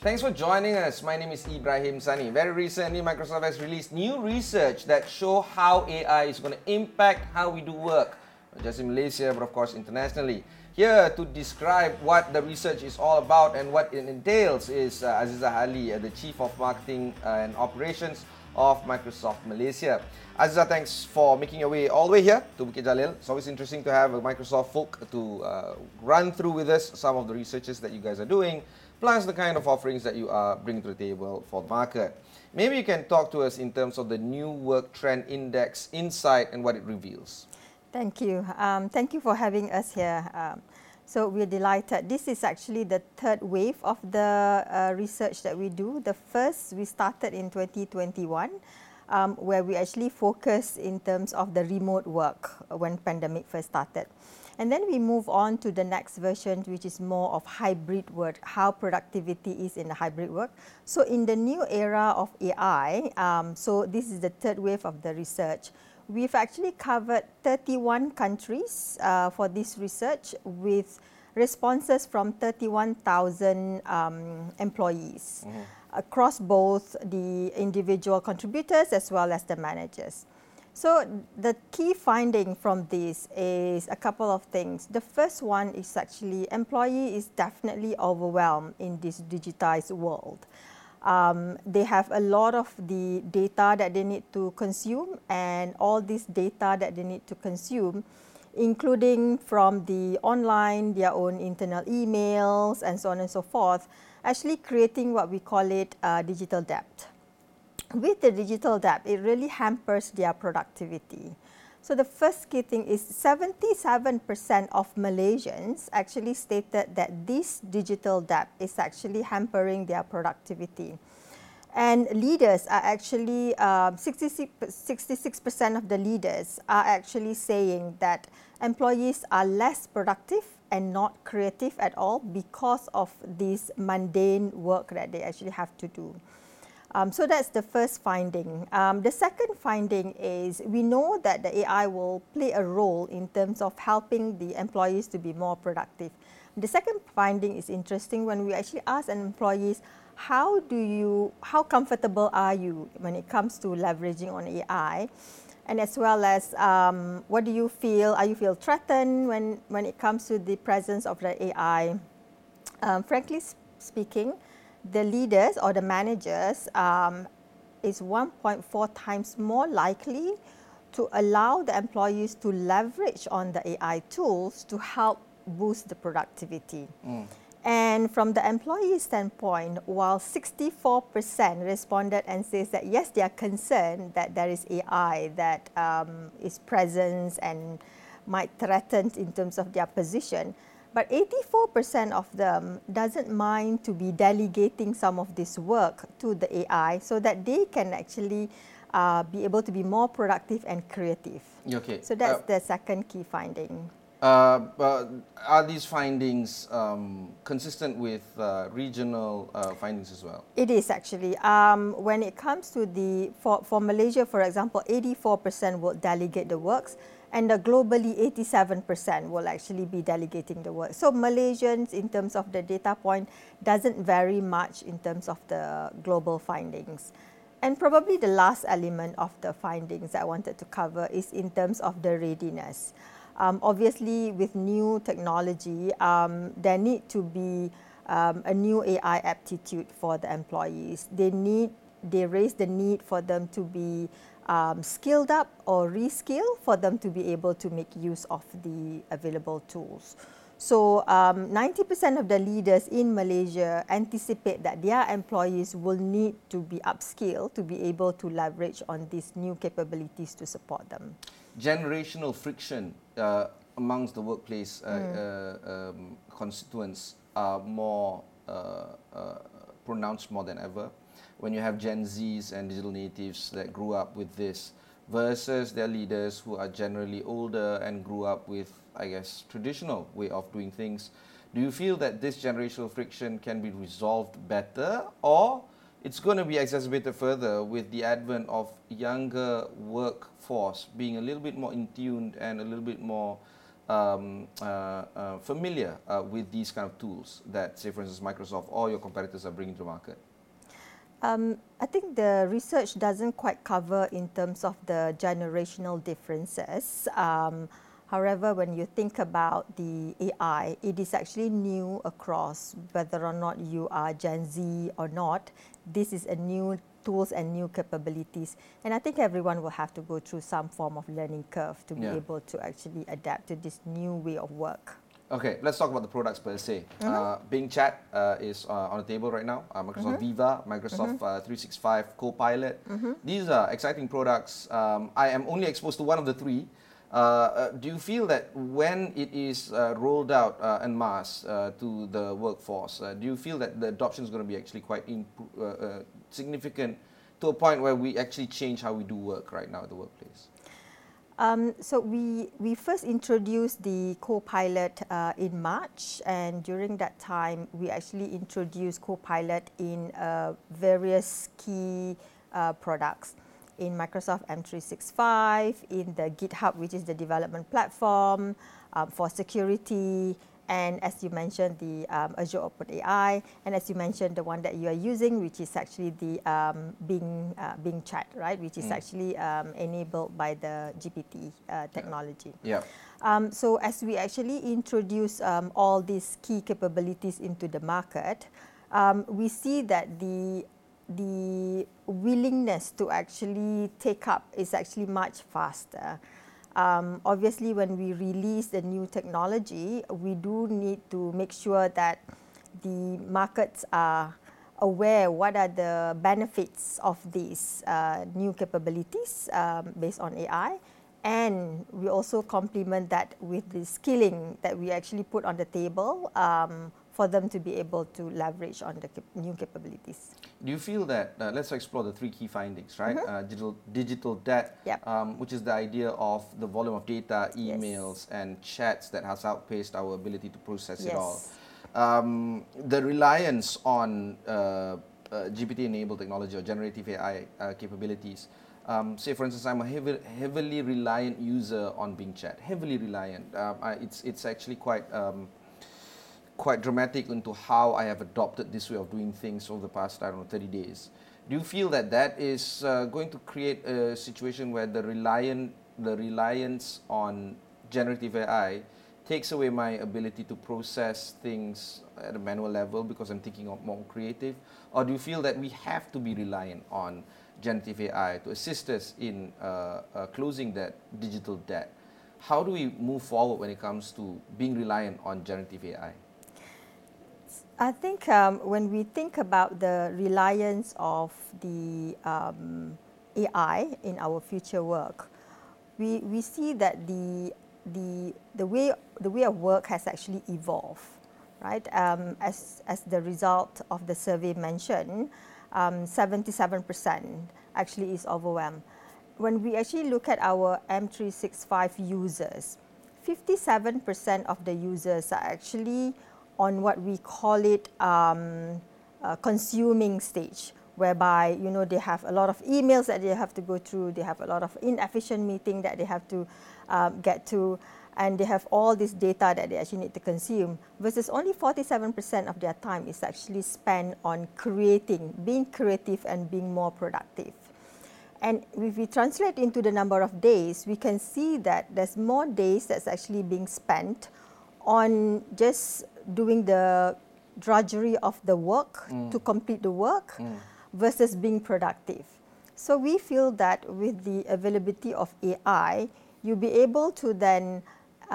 Thanks for joining us. My name is Ibrahim Sani. Very recently, Microsoft has released new research that show how AI is going to impact how we do work, not just in Malaysia, but of course internationally. Here to describe what the research is all about and what it entails is Aziza Ali, the Chief of Marketing and Operations of Microsoft Malaysia. Aziza, thanks for making your way all the way here to Bukit Jalil. It's always interesting to have a Microsoft folk to run through with us some of the researches that you guys are doing, plus the kind of offerings that you are bringing to the table for the market. Maybe you can talk to us in terms of the New Work Trend Index insight and what it reveals. Thank you. Thank you for having us here. So we're delighted. This is actually the third wave of the research that we do. The first we started in 2021, where we actually focused in terms of the remote work when pandemic first started. And then we move on to the next version, which is more of hybrid work, how productivity is in the hybrid work. So in the new era of AI, so this is the third wave of the research. We've actually covered 31 countries for this research with responses from 31,000 employees across both the individual contributors as well as the managers. So the key finding from this is a couple of things. The first one is actually employee is definitely overwhelmed in this digitized world. They have a lot of the data that they need to consume, and all this data that they need to consume, including from the online, their own internal emails, and so on and so forth, actually creating what we call it digital debt. With the digital debt, it really hampers their productivity. So the first key thing is 77% of Malaysians actually stated that this digital debt is actually hampering their productivity. And leaders are actually, 66% of the leaders are actually saying that employees are less productive and not creative at all because of this mundane work that they actually have to do. So that's the first finding. The second finding is we know that the AI will play a role in terms of helping the employees to be more productive. The second finding is interesting when we actually ask an employees, how comfortable are you when it comes to leveraging on AI? And as well as what do you feel? Are you feel threatened when it comes to the presence of the AI? Frankly speaking, the leaders or the managers is 1.4 times more likely to allow the employees to leverage on the AI tools to help boost the productivity. And from the employee standpoint, while 64% responded and says that yes, they are concerned that there is AI that is present and might threaten in terms of their position, but 84% of them doesn't mind to be delegating some of this work to the AI so that they can actually be able to be more productive and creative. Okay. So that's the second key finding. Are these findings consistent with regional findings as well? It is actually. When it comes to for Malaysia, for example, 84% will delegate the works, and globally 87% will actually be delegating the work. So Malaysians, in terms of the data point, doesn't vary much in terms of the global findings. And probably the last element of the findings I wanted to cover is in terms of the readiness. Obviously, with new technology, there need to be a new AI aptitude for the employees. They raise the need for them to be skilled up or reskill for them to be able to make use of the available tools. So 90% of the leaders in Malaysia anticipate that their employees will need to be upskilled to be able to leverage on these new capabilities to support them. Generational friction amongst the workplace constituents are more pronounced more than ever. When you have Gen Zs and digital natives that grew up with this versus their leaders who are generally older and grew up with, I guess, traditional way of doing things, do you feel that this generational friction can be resolved better, or it's going to be exacerbated further with the advent of younger workforce being a little bit more in tune and a little bit more familiar with these kind of tools that, say, for instance, Microsoft or your competitors are bringing to market? I think the research doesn't quite cover in terms of the generational differences. However, when you think about the AI, it is actually new across whether or not you are Gen Z or not. This is a new tools and new capabilities. And I think everyone will have to go through some form of learning curve to be able to actually adapt to this new way of work. Okay, let's talk about the products per se. Bing Chat is on the table right now. Microsoft Viva, Microsoft 365 Copilot. These are exciting products. I am only exposed to one of the three. Do you feel that when it is rolled out en masse to the workforce, do you feel that the adoption is going to be actually quite significant to a point where we actually change how we do work right now at the workplace? So we first introduced the Copilot in March, and during that time, we actually introduced Copilot in various key products. In Microsoft M365, in the GitHub, which is the development platform, for security, and as you mentioned, the Azure OpenAI, and as you mentioned, the one that you are using, which is actually the Bing Chat, right? Which is actually enabled by the GPT technology. Yeah. So as we actually introduce all these key capabilities into the market, we see that the willingness to actually take up is actually much faster. Obviously, when we release the new technology, we do need to make sure that the markets are aware what are the benefits of these new capabilities based on AI. And we also complement that with the skilling that we actually put on the table for them to be able to leverage on the new capabilities. Do you feel that, let's explore the three key findings, right? Digital debt, which is the idea of the volume of data, emails, and chats that has outpaced our ability to process it all. The reliance on GPT-enabled technology or generative AI capabilities. Say, for instance, I'm a heavily reliant user on Bing Chat, heavily reliant. It's actually quite dramatic into how I have adopted this way of doing things over the past, I don't know, 30 days. Do you feel that that is going to create a situation where the reliance on generative AI takes away my ability to process things at a manual level because I'm thinking of more creative? Or do you feel that we have to be reliant on generative AI to assist us in closing that digital debt? How do we move forward when it comes to being reliant on generative AI? I think when we think about the reliance of the AI in our future work, we see that the way of work has actually evolved, right? As the result of the survey mentioned, 77% actually is overwhelmed. When we actually look at our M365 users, 57% of the users are actually on what we call it consuming stage, whereby they have a lot of emails that they have to go through, they have a lot of inefficient meeting that they have to get to, and they have all this data that they actually need to consume, versus only 47% of their time is actually spent on being creative and being more productive. And if we translate into the number of days, we can see that there's more days that's actually being spent on just doing the drudgery of the work to complete the work versus being productive. So we feel that with the availability of AI, you'll be able to then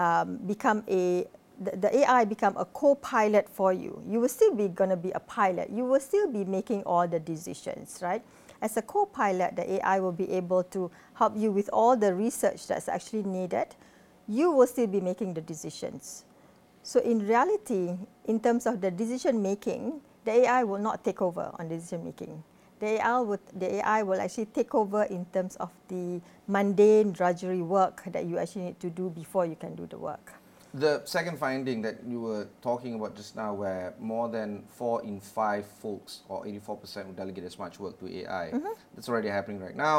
the AI become a co-pilot for you. You will still be going to be a pilot. You will still be making all the decisions, right? As a co-pilot, the AI will be able to help you with all the research that's actually needed. You will still be making the decisions. So in reality, in terms of the decision making, the AI will not take over on decision making. The AI will actually take over in terms of the mundane drudgery work that you actually need to do before you can do the work. The second finding that you were talking about just now, where more than 4 in 5 folks, or 84%, will delegate as much work to AI, that's already happening right now.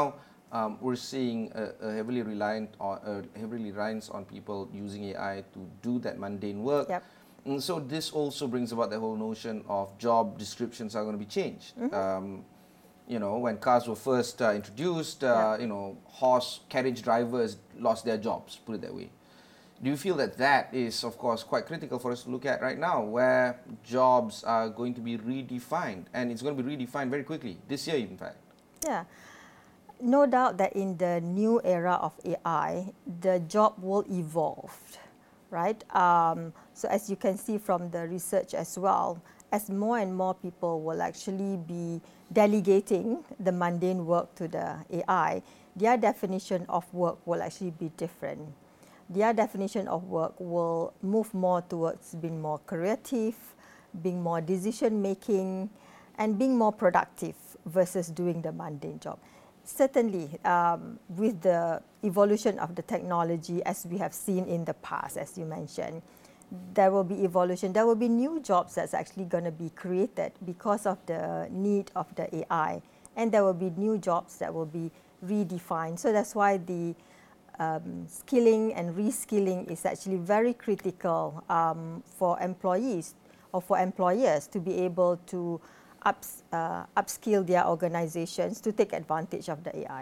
we're seeing a heavily reliance on people using AI to do that mundane work. Yep. And so this also brings about the whole notion of job descriptions are going to be changed. When cars were first introduced, horse carriage drivers lost their jobs, put it that way. Do you feel that that is, of course, quite critical for us to look at right now, where jobs are going to be redefined, and it's going to be redefined very quickly, this year in fact? Yeah. No doubt that in the new era of AI, the job will evolve, right? So as you can see from the research as well, as more and more people will actually be delegating the mundane work to the AI, their definition of work will actually be different. Their definition of work will move more towards being more creative, being more decision-making, and being more productive versus doing the mundane job. Certainly, with the evolution of the technology, as we have seen in the past, as you mentioned, there will be evolution. There will be new jobs that's actually going to be created because of the need of the AI. And there will be new jobs that will be redefined. So that's why the skilling and reskilling is actually very critical for employees or for employers to be able to upskill their organizations to take advantage of the AI.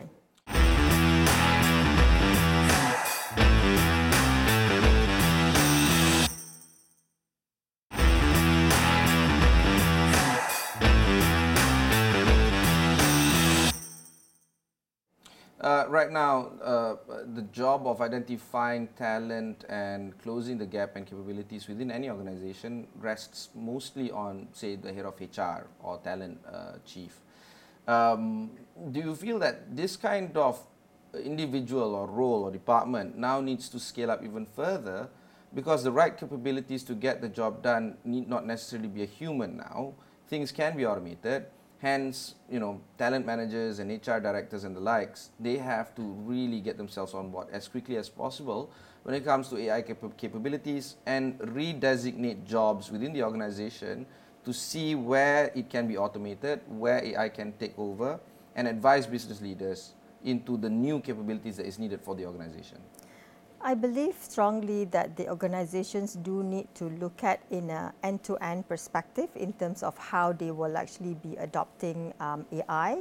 Right now, the job of identifying talent and closing the gap and capabilities within any organization rests mostly on, say, the head of HR or talent chief. Do you feel that this kind of individual or role or department now needs to scale up even further, because the right capabilities to get the job done need not necessarily be a human now? Things can be automated. Hence, talent managers and HR directors and the likes, they have to really get themselves on board as quickly as possible when it comes to AI capabilities and redesignate jobs within the organization to see where it can be automated, where AI can take over, and advise business leaders into the new capabilities that is needed for the organization. I believe strongly that the organizations do need to look at in an end-to-end perspective in terms of how they will actually be adopting AI,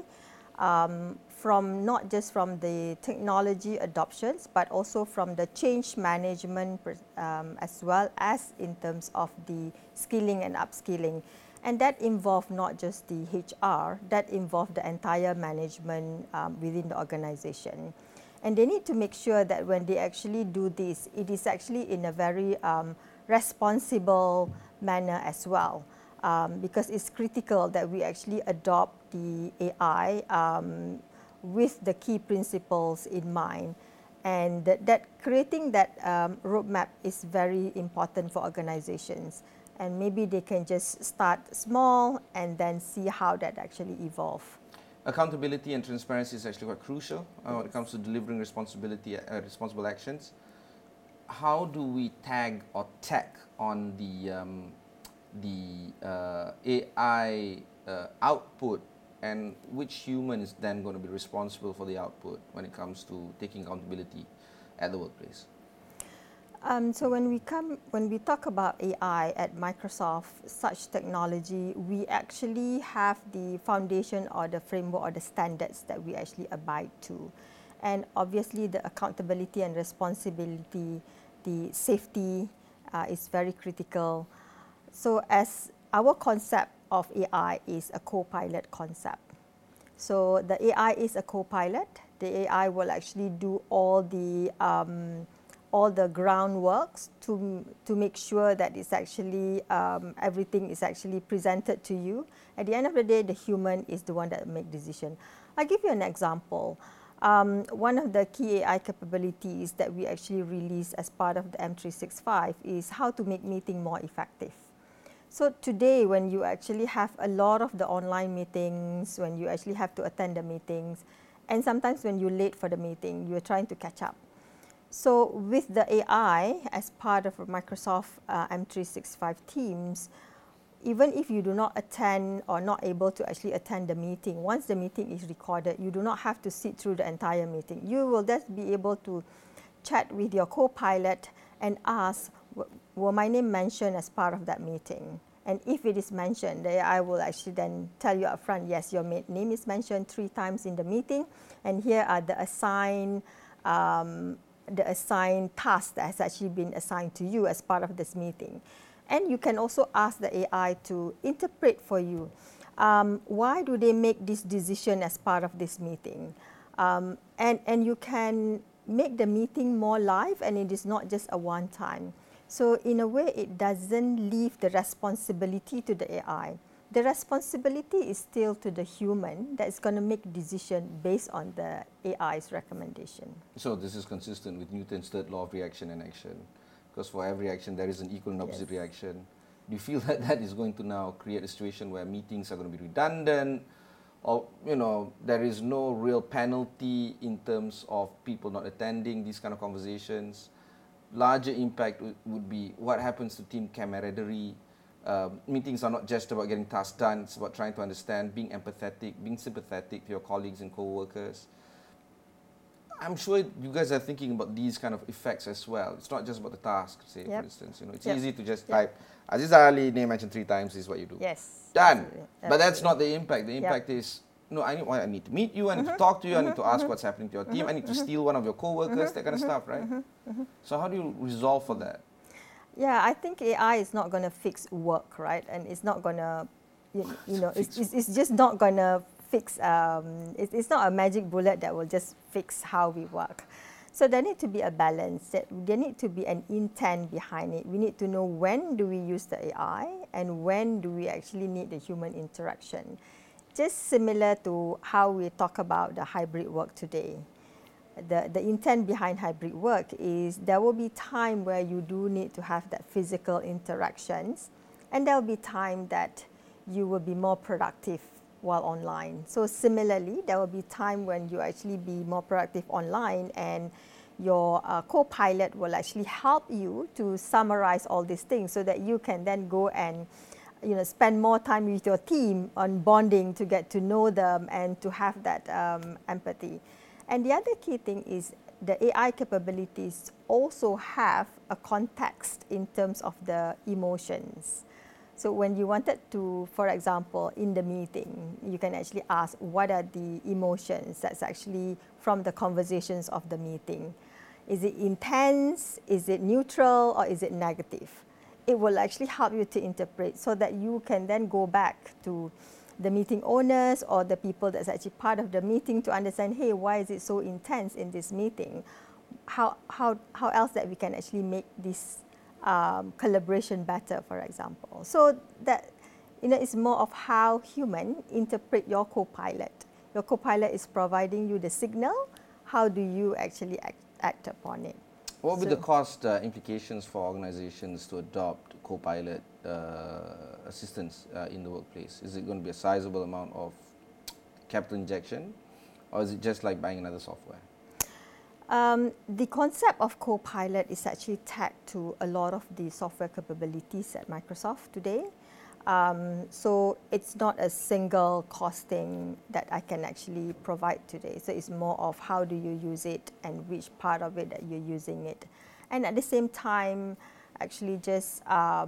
from not just from the technology adoptions, but also from the change management as well as in terms of the skilling and upskilling. And that involves not just the HR, that involves the entire management within the organization. And they need to make sure that when they actually do this, it is actually in a very responsible manner as well, because it's critical that we actually adopt the AI with the key principles in mind. And that creating that roadmap is very important for organizations. And maybe they can just start small and then see how that actually evolves. Accountability and transparency is actually quite crucial when it comes to delivering responsible actions. How do we tag or tack on the AI output, and which human is then going to be responsible for the output when it comes to taking accountability at the workplace? So when we talk about AI at Microsoft, such technology, we actually have the foundation or the framework or the standards that we actually abide to. And obviously the accountability and responsibility, the safety is very critical. So as our concept of AI is a co-pilot concept. So the AI is a co-pilot. The AI will actually do all the groundworks to make sure that it's actually everything is actually presented to you. At the end of the day, the human is the one that make decision. I'll give you an example. One of the key AI capabilities that we actually released as part of the M365 is how to make meeting more effective. So today, when you actually have a lot of the online meetings, when you actually have to attend the meetings, and sometimes when you're late for the meeting, you're trying to catch up. So with the AI as part of Microsoft M365 Teams, even if you do not attend or not able to actually attend the meeting, once the meeting is recorded, you do not have to sit through the entire meeting. You will just be able to chat with your co-pilot and ask, were my name mentioned as part of that meeting? And if it is mentioned, the AI will actually then tell you up front, yes, your name is mentioned 3 times in the meeting, and here are the assigned task that has actually been assigned to you as part of this meeting. And you can also ask the AI to interpret for you. Why do they make this decision as part of this meeting? And you can make the meeting more live, and it is not just a one-time. So in a way, it doesn't leave the responsibility to the AI. The responsibility is still to the human that's going to make decision based on the AI's recommendation. So this is consistent with Newton's third law of reaction and action, because for every action there is an equal and opposite reaction. Do you feel that that is going to now create a situation where meetings are going to be redundant, or there is no real penalty in terms of people not attending these kind of conversations? Larger impact would be what happens to team camaraderie. Meetings are not just about getting tasks done, it's about trying to understand, being empathetic, being sympathetic to your colleagues and co-workers. I'm sure you guys are thinking about these kind of effects as well. It's not just about the task, say, for instance. It's easy to just type, Aziz Ali, name mentioned 3 times, this is what you do. Yes. Done. Absolutely. But that's not the impact. The impact is, I need to meet you, I need to talk to you, I need to ask what's happening to your team, I need to steal one of your co-workers, that kind of stuff, right? So how do you resolve for that? Yeah, I think AI is not going to fix work, right? And it's not going to, it's just not going to fix, it's not a magic bullet that will just fix how we work. So there needs to be a balance. There needs to be an intent behind it. We need to know when do we use the AI and when do we actually need the human interaction. Just similar to how we talk about the hybrid work today. The intent behind hybrid work is there will be time where you do need to have that physical interactions, and there will be time that you will be more productive while online. So similarly, there will be time when you actually be more productive online, and your co-pilot will actually help you to summarize all these things so that you can then go and spend more time with your team on bonding to get to know them and to have that empathy. And the other key thing is the AI capabilities also have a context in terms of the emotions. So when you wanted to, for example, in the meeting, you can actually ask what are the emotions that's actually from the conversations of the meeting. Is it intense, is it neutral, or is it negative? It will actually help you to interpret so that you can then go back to the meeting owners or the people that's actually part of the meeting to understand, hey, why is it so intense in this meeting? How else that we can actually make this collaboration better, for example. So that it's more of how human interpret your co-pilot. Your co-pilot is providing you the signal. How do you actually act upon it? What would be the cost implications for organizations to adopt co-pilot assistance in the workplace? Is it going to be a sizable amount of capital injection, or is it just like buying another software? The concept of co-pilot is actually tagged to a lot of the software capabilities at Microsoft today. So it's not a single costing that I can actually provide today. So it's more of how do you use it and which part of it that you're using it. And at the same time, actually just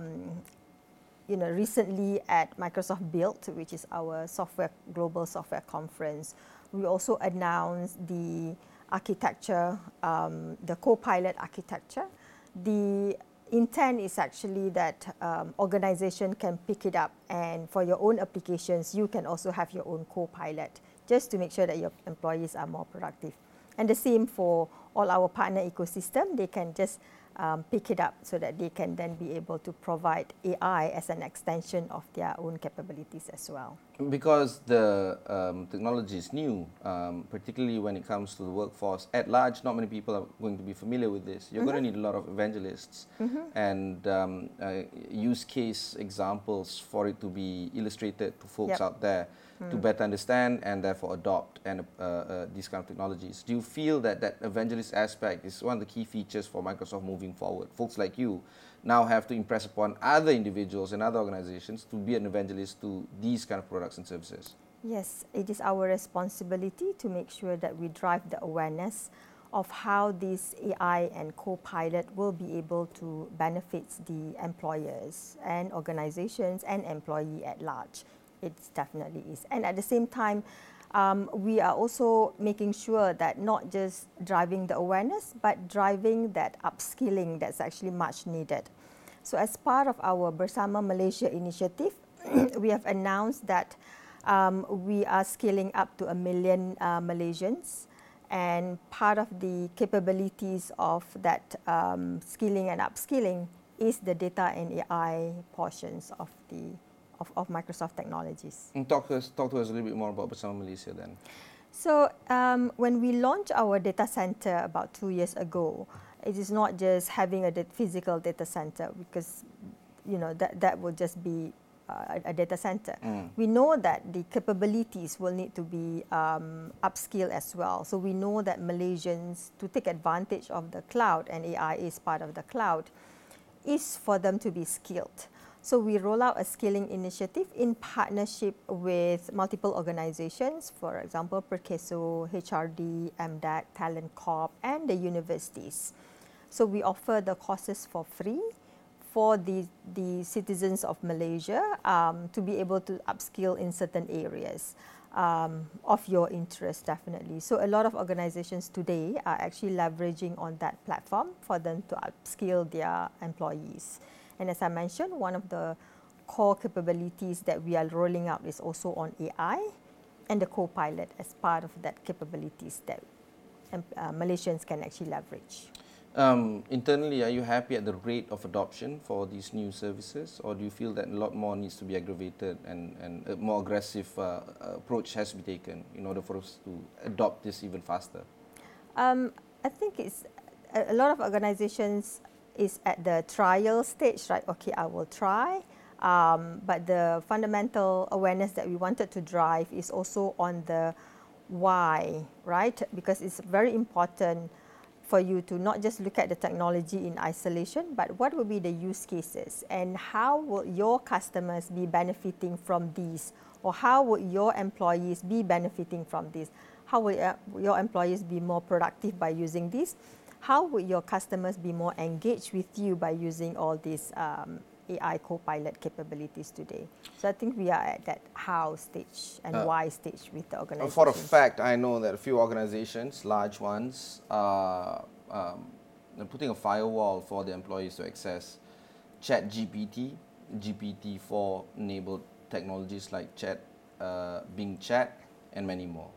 recently at Microsoft Build, which is our global software conference, we also announced the architecture, the co-pilot architecture. The intent is actually that organization can pick it up, and for your own applications, you can also have your own co-pilot, just to make sure that your employees are more productive. And the same for all our partner ecosystem, they can just pick it up so that they can then be able to provide AI as an extension of their own capabilities as well. Because the technology is new, particularly when it comes to the workforce at large, not many people are going to be familiar with this. You're going to need a lot of evangelists and use case examples for it to be illustrated to folks out there to better understand and therefore adopt these kind of technologies. Do you feel that that evangelist aspect is one of the key features for Microsoft moving moving forward. Folks like you now have to impress upon other individuals and other organizations to be an evangelist to these kind of products and services. Yes, it is our responsibility to make sure that we drive the awareness of how this AI and Copilot will be able to benefit the employers and organizations and employee at large. It definitely is. And at the same time, we are also making sure that not just driving the awareness, but driving that upskilling that's actually much needed. So as part of our Bersama Malaysia initiative, we have announced that we are scaling up to 1 million Malaysians, and part of the capabilities of that skilling and upskilling is the data and AI portions of Microsoft Technologies. And talk to us a little bit more about Bersama Malaysia then. So when we launched our data center about 2 years ago, it is not just having a physical data center, because that would just be a data center. We know that the capabilities will need to be upskilled as well. So we know that Malaysians, to take advantage of the cloud, and AI is part of the cloud, is for them to be skilled. So we roll out a skilling initiative in partnership with multiple organizations, for example, Perkeso, HRD, MDAC, Talent Corp, and the universities. So we offer the courses for free for the citizens of Malaysia to be able to upskill in certain areas of your interest, definitely. So a lot of organizations today are actually leveraging on that platform for them to upskill their employees. And as I mentioned, one of the core capabilities that we are rolling out is also on AI and the Copilot as part of that capabilities that Malaysians can actually leverage. Internally, are you happy at the rate of adoption for these new services, or do you feel that a lot more needs to be aggravated and a more aggressive approach has to be taken in order for us to adopt this even faster? I think it's a lot of organizations is at the trial stage, right? Okay, I will try. But the fundamental awareness that we wanted to drive is also on the why, right? Because it's very important for you to not just look at the technology in isolation, but what will be the use cases and how will your customers be benefiting from these, or how will your employees be benefiting from this? How will your employees be more productive by using this? How will your customers be more engaged with you by using all these AI Copilot capabilities today? So I think we are at that how stage and why stage with the organization. For a fact, I know that a few organizations, large ones, are putting a firewall for the employees to access ChatGPT, GPT-4 enabled technologies like Bing Chat, and many more.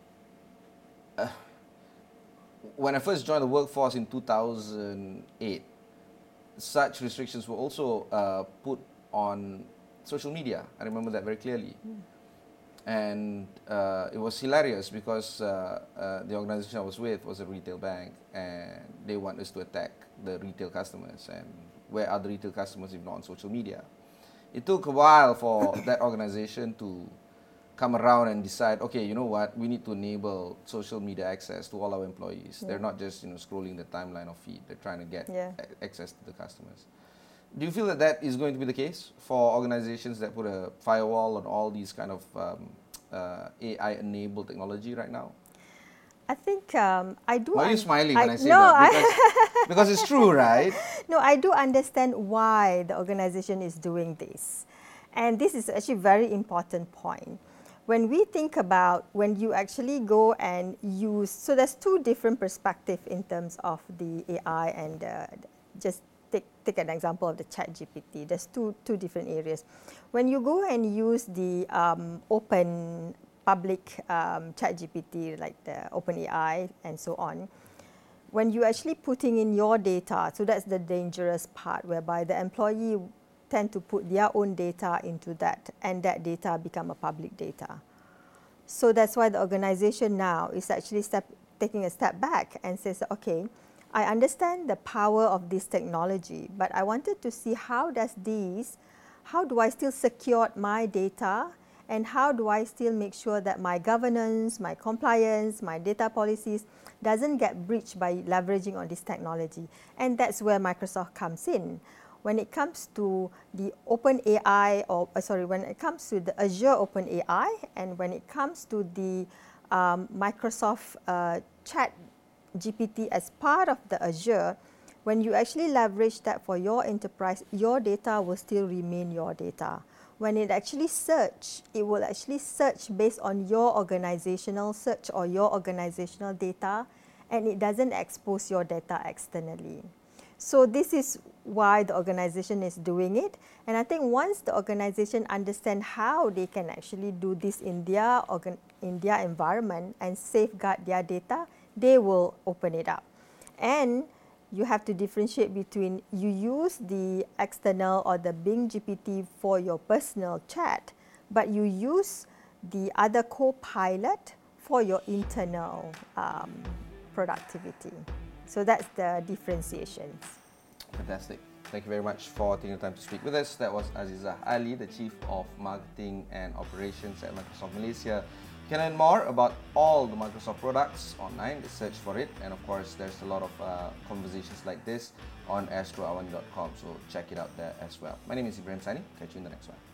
When I first joined the workforce in 2008, such restrictions were also put on social media. I remember that very clearly. And it was hilarious because the organization I was with was a retail bank, and they want us to attack the retail customers. And where are the retail customers if not on social media? It took a while for that organization to come around and decide, okay, you know what, we need to enable social media access to all our employees. Yeah. They're not just scrolling the timeline or feed. They're trying to get access to the customers. Do you feel that that is going to be the case for organizations that put a firewall on all these kind of AI-enabled technology right now? I think I do. Why are you smiling when I say that? Because it's true, right? No, I do understand why the organization is doing this. And this is actually a very important point. When we think about when you actually go and use, so there's two different perspectives in terms of the AI and just take an example of the ChatGPT. There's two different areas. When you go and use the open public ChatGPT, like the OpenAI and so on, when you actually putting in your data, so that's the dangerous part, whereby the employee tend to put their own data into that, and that data become a public data. So that's why the organization now is actually taking a step back and says, okay, I understand the power of this technology, but I wanted to see how do I still secure my data and how do I still make sure that my governance, my compliance, my data policies doesn't get breached by leveraging on this technology. And that's where Microsoft comes in. When it comes to the OpenAI, when it comes to the Azure OpenAI, and when it comes to the Microsoft Chat GPT as part of the Azure, when you actually leverage that for your enterprise, your data will still remain your data. When it actually search, it will actually search based on your organizational search or your organizational data, and it doesn't expose your data externally. So this is why the organization is doing it. And I think once the organization understand how they can actually do this in their environment and safeguard their data, they will open it up. And you have to differentiate between you use the external or the Bing GPT for your personal chat, but you use the other Copilot for your internal productivity. So that's the differentiations. Fantastic. Thank you very much for taking the time to speak with us. That was Azizah Ali, the Chief of Marketing and Operations at Microsoft Malaysia. You can learn more about all the Microsoft products online. Just search for it. And of course, there's a lot of conversations like this on astroawan.com. So check it out there as well. My name is Ibrahim Sani. Catch you in the next one.